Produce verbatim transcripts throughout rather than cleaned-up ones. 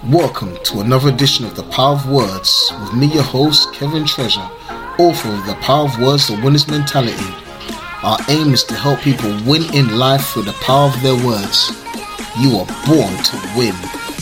Welcome to another edition of The Power of Words with me, your host, Kevin Treasure, author of The Power of Words, The Winner's Mentality. Our aim is to help people win in life through the power of their words. You are born to win.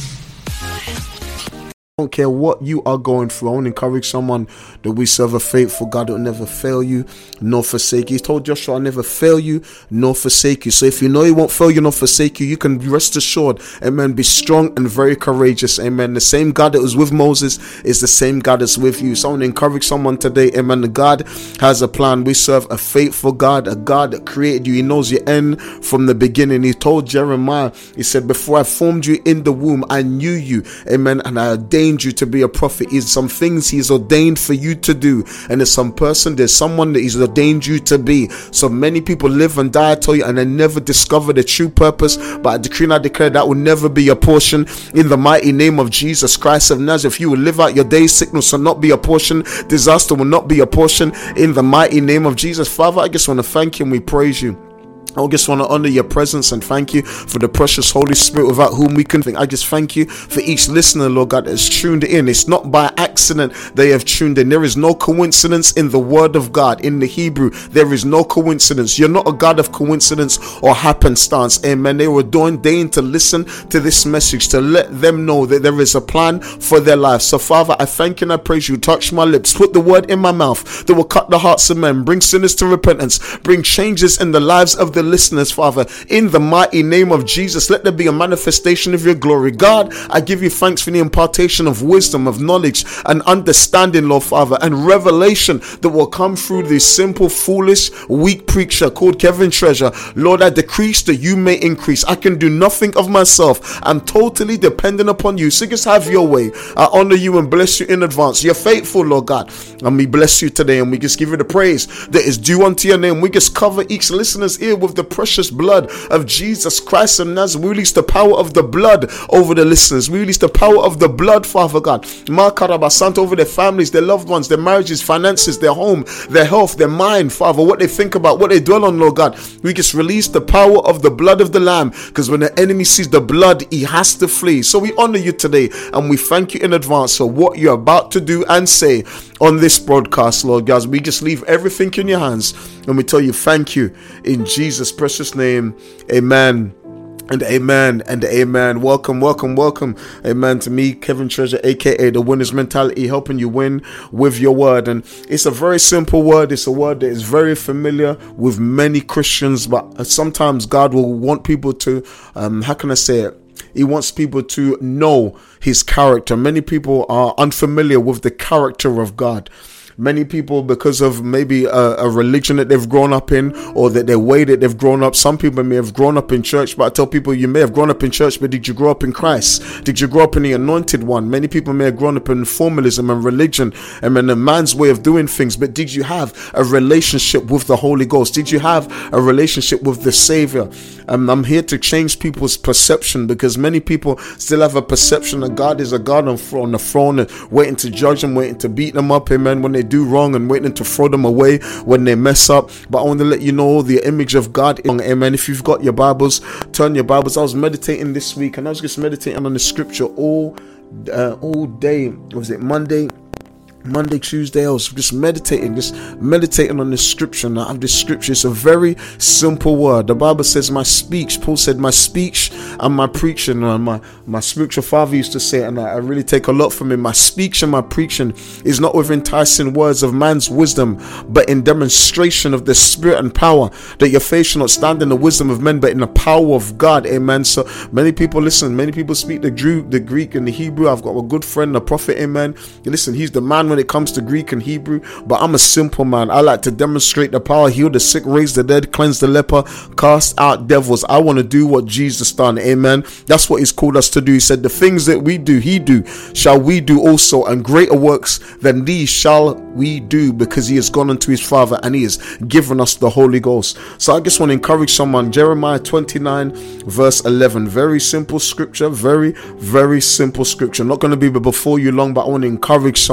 I don't care what you are going through. I want to encourage someone that we serve a faithful God who will never fail you nor forsake you. He told Joshua, I'll never fail you nor forsake you. So if you know he won't fail you nor forsake you, you can rest assured, amen, be strong and very courageous, amen. The same God that was with Moses is the same God that's with you. So I want to encourage someone today, amen. The God has a plan. We serve a faithful God, a God that created you. He knows your end from the beginning. He told Jeremiah, he said, before I formed you in the womb, I knew you, amen, and I ordained you to be a prophet. Is some things he's ordained for you to do, and there's some person, there's someone that he's ordained you to be. So many people live and die, I tell you, and they never discover the true purpose, but I decree and I declare that will never be your portion in the mighty name of Jesus Christ of Nazareth. If you will live out your days, sickness will not be a portion, disaster will not be a portion in the mighty name of Jesus. Father, I just want to thank you and we praise you. I just want to honor your presence and thank you for the precious Holy Spirit without whom we can think. I just thank you for each listener, Lord God, that's tuned in. It's not by accident they have tuned in. There is no coincidence in the word of God. In the Hebrew, there is no coincidence. You're not a God of coincidence or happenstance. Amen. They were ordained to listen to this message, to let them know that there is a plan for their lives. So Father, I thank you and I praise you. Touch my lips, put the word in my mouth that will cut the hearts of men, bring sinners to repentance, bring changes in the lives of the listeners, Father, in the mighty name of Jesus. Let there be a manifestation of your glory. God, I give you thanks for the impartation of wisdom, of knowledge and understanding, Lord Father, and revelation that will come through this simple, foolish, weak preacher called Kevin Treasure. Lord, I decrease that you may increase. I can do nothing of myself. I'm totally dependent upon you. So just have your way. I honor you and bless you in advance. You're faithful, Lord God, and we bless you today, and we just give you the praise that is due unto your name. We just cover each listener's ear with the precious blood of Jesus Christ of Nazareth. We release the power of the blood over the listeners. We release the power of the blood, Father God, Makarabasanta, over their families, their loved ones, their marriages, finances, their home, their health, their mind, Father, what they think about, what they dwell on, Lord God. We just release the power of the blood of the Lamb, because when the enemy sees the blood, he has to flee. So we honor you today, and we thank you in advance for what you're about to do and say on this broadcast, Lord God. We just leave everything in your hands, and we tell you thank you in Jesus' precious name. Amen and amen and amen. Welcome, welcome, welcome, amen, to me, Kevin Treasure, aka The Winner's Mentality, helping you win with your word. And it's a very simple word. It's a word that is very familiar with many Christians, but sometimes God will want people to, um, how can I say it? He wants people to know his character. Many people are unfamiliar with the character of God. Many people, because of maybe a, a religion that they've grown up in, or that their way that they've grown up. Some people may have grown up in church, but I tell people, you may have grown up in church, but did you grow up in Christ? Did you grow up in the anointed one? Many people may have grown up in formalism and religion and in a man's way of doing things, but did you have a relationship with the Holy Ghost? Did you have a relationship with the Savior? Um, I'm here to change people's perception, because many people still have a perception that God is a God on, on the throne and waiting to judge them, waiting to beat them up, amen, when they do wrong, and waiting to throw them away when they mess up. But I want to let you know the image of God, amen. If you've got your Bibles, turn your Bibles. I was meditating this week, and I was just meditating on the scripture all uh, all day. Was it Monday? Monday, Tuesday, I was just meditating, just meditating on this scripture. And I have this scripture. It's a very simple word. The Bible says, my speech, Paul said, my speech and my preaching, and my, my spiritual father used to say it, and I, I really take a lot from him. My speech and my preaching is not with enticing words of man's wisdom, but in demonstration of the spirit and power, that your faith shall not stand in the wisdom of men, but in the power of God. Amen. So many people, listen, many people speak the, Drew, the Greek and the Hebrew. I've got a good friend, a prophet. Amen. Listen, he's the man when it comes to Greek and Hebrew, but I'm a simple man. I like to demonstrate the power, heal the sick, raise the dead, cleanse the leper, cast out devils. I want to do what Jesus done. Amen. That's what he's called us to do. He said, the things that we do, he do, shall we do also, and greater works than these shall we do, because he has gone unto his Father and he has given us the Holy Ghost. So I just want to encourage someone. Jeremiah twenty-nine verse eleven, very simple scripture, very very simple scripture. I'm not going to be before you long, but I want to encourage someone.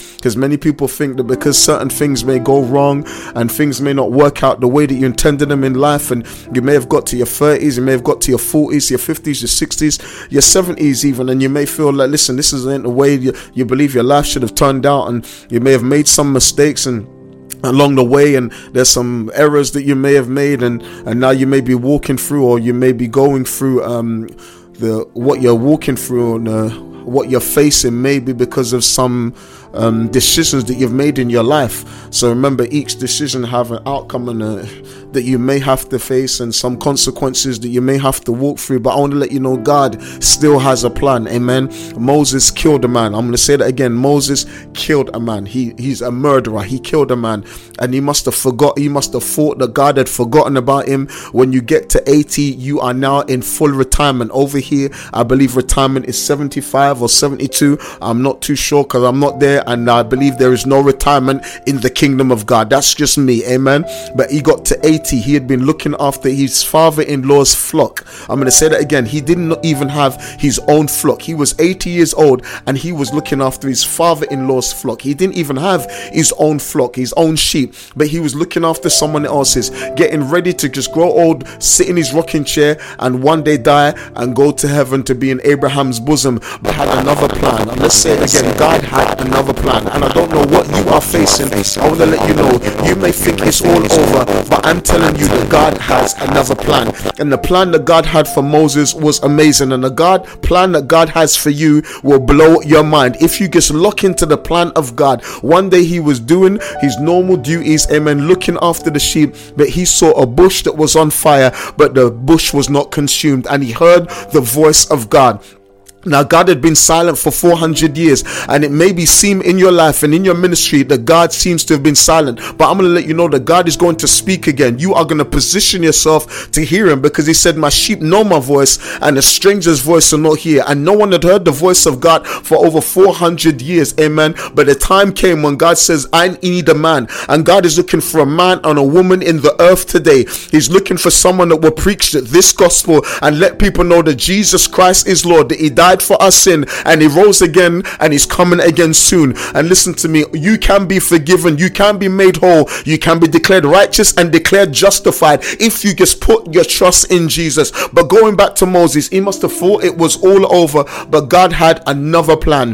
Because many people think that because certain things may go wrong and things may not work out the way that you intended them in life, and you may have got to your thirties, you may have got to your forties, your fifties, your sixties, your seventies even, and you may feel like, listen, this isn't the way you, you believe your life should have turned out, and you may have made some mistakes and along the way, and there's some errors that you may have made, and and now you may be walking through, or you may be going through um the what you're walking through, and uh, what you're facing, maybe because of some um, decisions that you've made in your life. So remember, each decision have an outcome and a, that you may have to face, and some consequences that you may have to walk through. But I want to let you know, God still has a plan. Amen. Moses killed a man. I'm going to say that again. Moses killed a man. He he's a murderer. He killed a man, and he must have forgot. He must have thought that God had forgotten about him. When you get to eighty, you are now in full retirement. Over here, I believe retirement is seventy-five or seventy-two. I'm not too sure because I'm not there, and I believe there is no retirement in the kingdom of God. That's just me. Amen. But he got to eighty. He had been looking after his father-in-law's flock. I'm going to say that again. He didn't even have his own flock. He was eighty years old, and he was looking after his father-in-law's flock. He didn't even have his own flock, his own sheep, but he was looking after someone else's, getting ready to just grow old, sit in his rocking chair, and one day die and go to heaven to be in Abraham's bosom. But had another plan. And let's say it again, God had another plan. And I don't know what you are facing. I want to let you know, you may think it's all over, but I'm telling you that God has another plan. And the plan that God had for Moses was amazing, and the God plan that God has for you will blow your mind if you just lock into the plan of God. One day he was doing his normal duties, amen, looking after the sheep, but he saw a bush that was on fire, but the bush was not consumed, and he heard the voice of God. Now, God had been silent for four hundred years, and it maybe seem in your life and in your ministry that God seems to have been silent, but I'm going to let you know that God is going to speak again. You are going to position yourself to hear him, because he said, my sheep know my voice, and a stranger's voice will not hear. And no one had heard the voice of God for over four hundred years. Amen. But the time came when God says, I need a man, and God is looking for a man and a woman in the earth today. He's looking for someone that will preach this gospel and let people know that Jesus Christ is Lord, that he died for our sin, and he rose again, and he's coming again soon. And listen to me, you can be forgiven, you can be made whole, you can be declared righteous and declared justified if you just put your trust in Jesus. But going back to Moses, he must have thought it was all over, but God had another plan.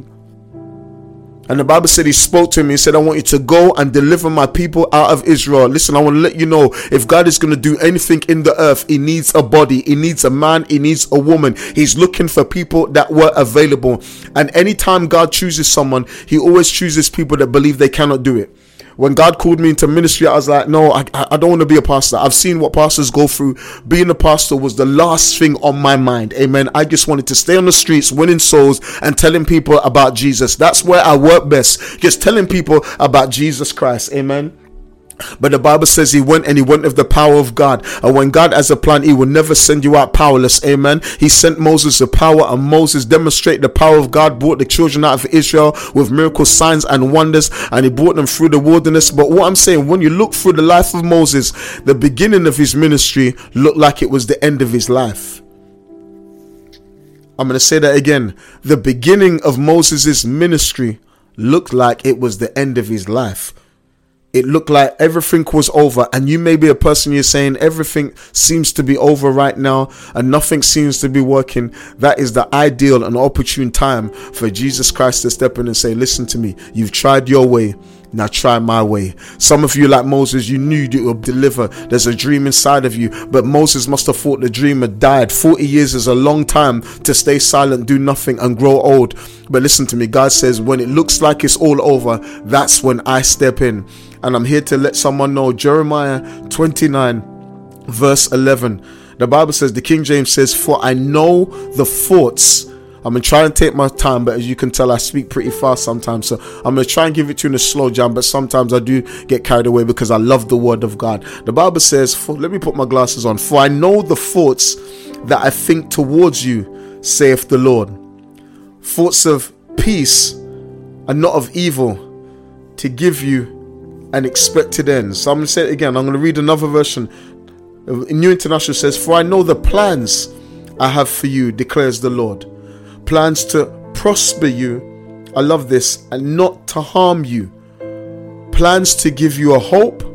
And the Bible said he spoke to him. He said, I want you to go and deliver my people out of Israel. Listen, I want to let you know, if God is going to do anything in the earth, he needs a body. He needs a man. He needs a woman. He's looking for people that were available. And anytime God chooses someone, he always chooses people that believe they cannot do it. When God called me into ministry, I was like, no, I, I don't want to be a pastor. I've seen what pastors go through. Being a pastor was the last thing on my mind. Amen. I just wanted to stay on the streets, winning souls and telling people about Jesus. That's where I work best. Just telling people about Jesus Christ. Amen. But the Bible says he went, and he went with the power of God. And when God has a plan, he will never send you out powerless. Amen. He sent Moses the power, and Moses demonstrated the power of God, brought the children out of Israel with miracles, signs and wonders, and he brought them through the wilderness. But what I'm saying, when you look through the life of Moses, the beginning of his ministry looked like it was the end of his life. I'm going to say that again. The beginning of Moses's ministry looked like it was the end of his life. It looked like everything was over. And you may be a person, you're saying everything seems to be over right now and nothing seems to be working. That is the ideal and opportune time for Jesus Christ to step in and say, listen to me, you've tried your way, now try my way. Some of you, like Moses, you knew it would deliver. There's a dream inside of you, but Moses must have thought the dream had died. forty years is a long time to stay silent, do nothing and grow old. But listen to me, God says when it looks like it's all over, that's when I step in. And I'm here to let someone know, Jeremiah twenty-nine verse eleven, the Bible says, the King James says, for I know the thoughts. I'm going to try and take my time, but as you can tell, I speak pretty fast sometimes. So I'm going to try and give it to you in a slow jam, but sometimes I do get carried away because I love the word of God. The Bible says, for, let me put my glasses on. For I know the thoughts that I think towards you, saith the Lord. Thoughts of peace and not of evil, to give you an expected end. So I'm going to say it again. I'm going to read another version. New International says, for I know the plans I have for you, declares the Lord. Plans to prosper you I love this. And not to harm you. Plans to give you a hope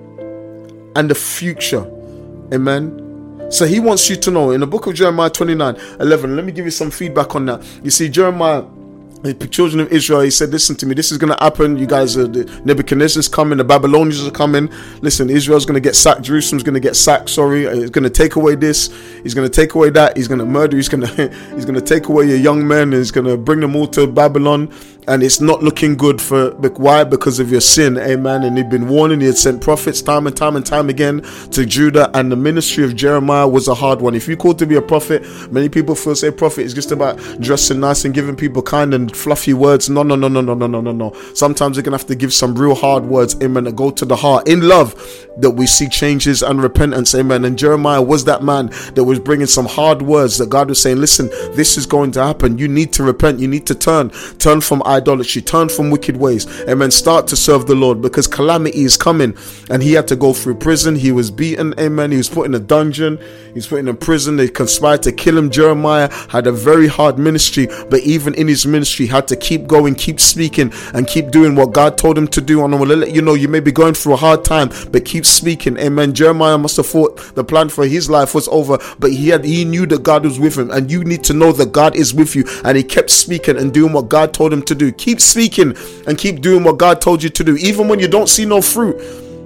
and a future. Amen. So he wants you to know in the book of Jeremiah twenty-nine eleven. Let me give you some feedback on that. You see, Jeremiah, the children of Israel, he said, listen to me, this is going to happen. You guys are, the Nebuchadnezzar's coming, the Babylonians are coming. Listen, Israel's going to get sacked. Jerusalem's going to get sacked. Sorry. He's going to take away this. He's going to take away that. He's going to murder. He's going to, he's going to take away your young men. And he's going to bring them all to Babylon. And it's not looking good for, why? Because of your sin, amen. And he'd been warning, he had sent prophets time and time and time again to Judah, and the ministry of Jeremiah was a hard one. If you called to be a prophet, many people feel say prophet is just about dressing nice and giving people kind and fluffy words. No, no, no, no, no, no, no, no, no. Sometimes you're going to have to give some real hard words, amen, that go to the heart. In love, that we see changes and repentance, amen. And Jeremiah was that man that was bringing some hard words that God was saying, listen, this is going to happen. You need to repent. You need to turn. Turn from idolatry, turn from wicked ways, amen. Start to serve the Lord, because calamity is coming. And he had to go through prison. He was beaten, amen. He was put in a dungeon. He was put in a prison. They conspired to kill him. Jeremiah had a very hard ministry, but even in his ministry, he had to keep going, keep speaking, and keep doing what God told him to do. And I want to let you know, you may be going through a hard time, but keep speaking, amen. Jeremiah must have thought the plan for his life was over, but he had he knew that God was with him, and you need to know that God is with you. And he kept speaking and doing what God told him to do. Keep speaking and keep doing what God told you to do, even when you don't see no fruit,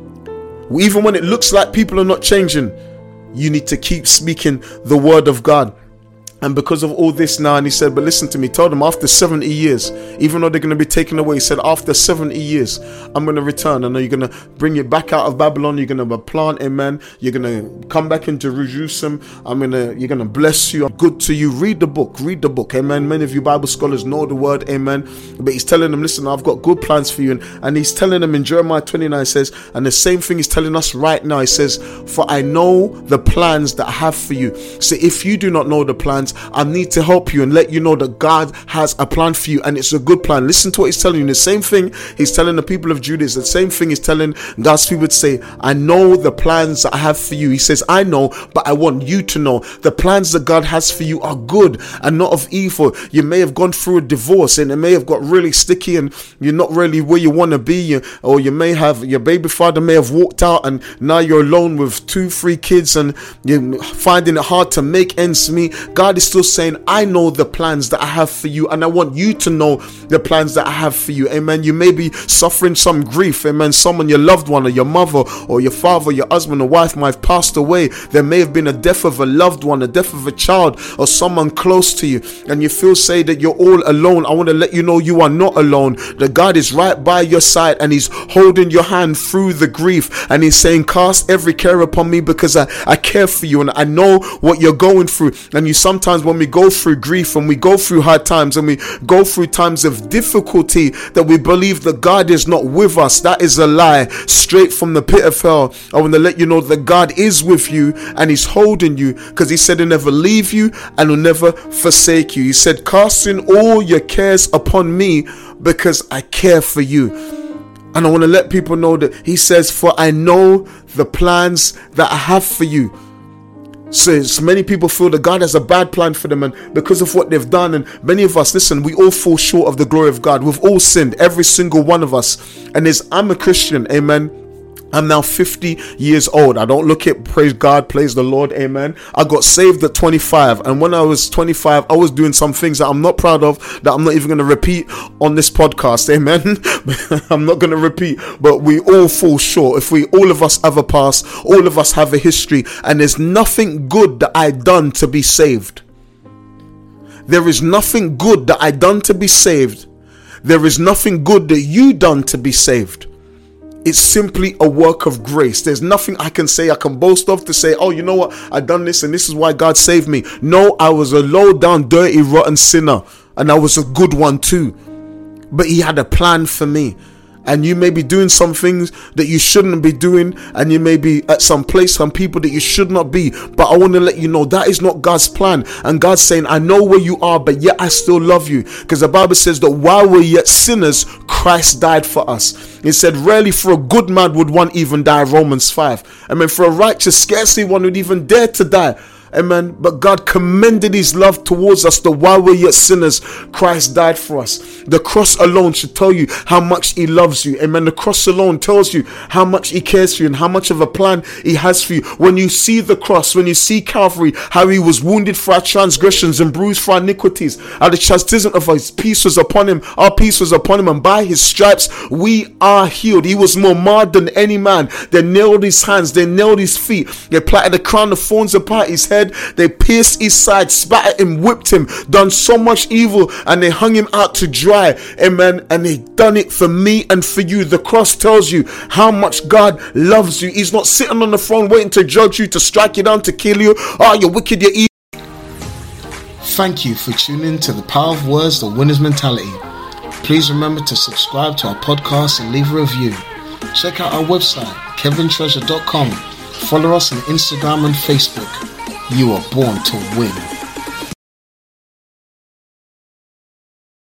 even when it looks like people are not changing. You need to keep speaking the word of God. And because of all this now, and he said, but listen to me, tell them after seventy years, even though they're going to be taken away, he said, after seventy years, I'm going to return. And you're going to bring it back out of Babylon. You're going to plant, amen. You're going to come back into Jerusalem. I'm going to, you're going to bless you. I'm good to you. Read the book, read the book, amen. Many of you Bible scholars know the word, amen. But he's telling them, listen, I've got good plans for you. And, and he's telling them in Jeremiah twenty-nine, says, and the same thing he's telling us right now. He says, for I know the plans that I have for you. So if you do not know the plans, I need to help you and let you know that God has a plan for you, and it's a good plan. Listen to what he's telling you. The same thing he's telling the people of Judah, the same thing he's telling God's people to say, I know the plans that I have for you. He says, I know, but I want you to know the plans that God has for you are good and not of evil. You may have gone through a divorce and it may have got really sticky and you're not really where you want to be, or you may have, your baby father may have walked out and now you're alone with two, three kids and you're finding it hard to make ends meet. God is still saying, I know the plans that I have for you, and I want you to know the plans that I have for you, amen. You may be suffering some grief, amen. Someone, your loved one or your mother or your father, your husband or wife might have passed away. There may have been a death of a loved one, a death of a child or someone close to you, and you feel say that you're all alone. I want to let you know you are not alone. That God is right by your side and he's holding your hand through the grief, and he's saying, cast every care upon me because I, I care for you and I know what you're going through. And you sometimes, when we go through grief and we go through hard times and we go through times of difficulty, that we believe that God is not with us. That is a lie straight from the pit of hell. I want to let you know that God is with you and he's holding you, because he said he'll never leave you and will never forsake you. He said, casting all your cares upon me because I care for you. And I want to let people know that he says, for I know the plans that I have for you. So, so many people feel that God has a bad plan for them, and because of what they've done, and many of us, listen, we all fall short of the glory of God. We've all sinned, every single one of us. And as I'm a Christian, amen, I'm now fifty years old. I don't look it, praise God, praise the Lord, amen. I got saved at twenty-five, and when I was twenty-five, I was doing some things that I'm not proud of, that I'm not even going to repeat on this podcast, amen. I'm not going to repeat, but we all fall short. If we, all of us have a past, all of us have a history, and there's nothing good that I done to be saved. There is nothing good that I done to be saved. There is nothing good that you done to be saved. It's simply a work of grace. There's nothing I can say, I can boast of to say, oh, you know what, I done this and this is why God saved me. No, I was a low down, dirty, rotten sinner, and I was a good one too. But he had a plan for me. And you may be doing some things that you shouldn't be doing, and you may be at some place, some people that you should not be. But I want to let you know that is not God's plan. And God's saying, I know where you are, but yet I still love you. Because the Bible says that while we're yet sinners, Christ died for us. It said, rarely for a good man would one even die, Romans five. I mean, for a righteous, scarcely one would even dare to die. Amen. But God commended his love towards us, that while we're yet sinners, Christ died for us. The cross alone should tell you how much he loves you. Amen. The cross alone tells you how much he cares for you and how much of a plan he has for you. When you see the cross, when you see Calvary, how he was wounded for our transgressions and bruised for our iniquities, how the chastisement of his peace was upon him, our peace was upon him, and by his stripes we are healed. He was more marred than any man. They nailed his hands, they nailed his feet, they planted a crown of thorns about his head, they pierced his side, spat at him, whipped him, done so much evil, and they hung him out to dry. Amen. And they done it for me and for you. The cross tells you how much God loves you. He's not sitting on the throne waiting to judge you, to strike you down, to kill you. Oh, you're wicked, you're evil. Thank you for tuning in to the Power of Words, the Winner's Mentality. Please remember to subscribe to our podcast and leave a review. Check out our website, kevin treasure dot com. Follow us on Instagram and Facebook. You are born to win.